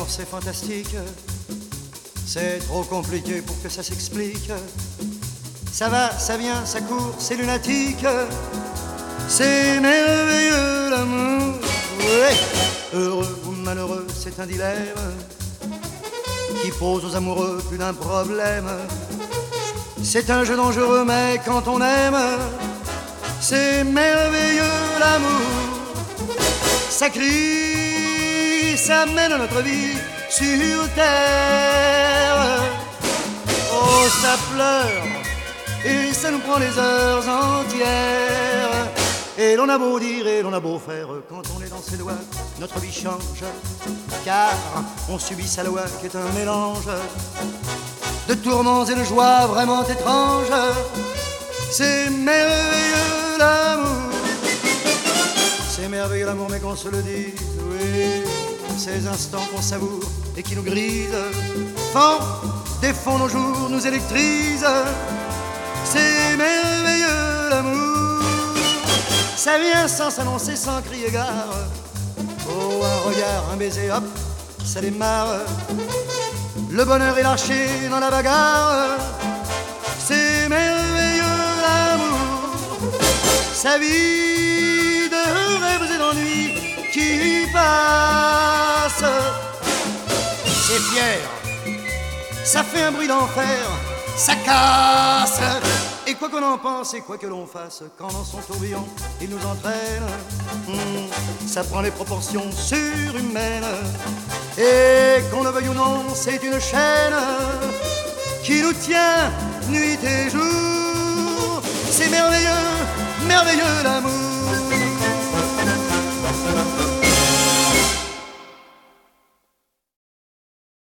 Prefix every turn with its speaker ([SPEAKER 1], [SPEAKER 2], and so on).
[SPEAKER 1] alors c'est fantastique. C'est trop compliqué pour que ça s'explique. Ça va, ça vient, ça court, c'est lunatique. C'est merveilleux l'amour. Ouais. Heureux ou malheureux, c'est un dilemme qui pose aux amoureux plus d'un problème. C'est un jeu dangereux, mais quand on aime, c'est merveilleux l'amour. Ça crie, ça mène notre vie sur terre. Oh, ça pleure et ça nous prend les heures entières. Et l'on a beau dire et l'on a beau faire, quand on est dans ses doigts, notre vie change. Car on subit sa loi qui est un mélange de tourments et de joies vraiment étranges. C'est merveilleux l'amour. C'est merveilleux l'amour, mais qu'on se le dise, oui. Ces instants qu'on savoure et qui nous grisent font, défont nos jours, nous électrisent. C'est merveilleux l'amour. Ça vient sans s'annoncer, sans crier gare. Oh, un regard, un baiser, hop, ça démarre. Le bonheur est lâché dans la bagarre. C'est merveilleux l'amour. Sa vie de rêves et d'ennuis qui passe. C'est fier, ça fait un bruit d'enfer, ça casse. Et quoi qu'on en pense et quoi que l'on fasse, quand dans son tourbillon il nous entraîne, ça prend les proportions surhumaines. Et qu'on le veuille ou non, c'est une chaîne qui nous tient nuit et jour. C'est merveilleux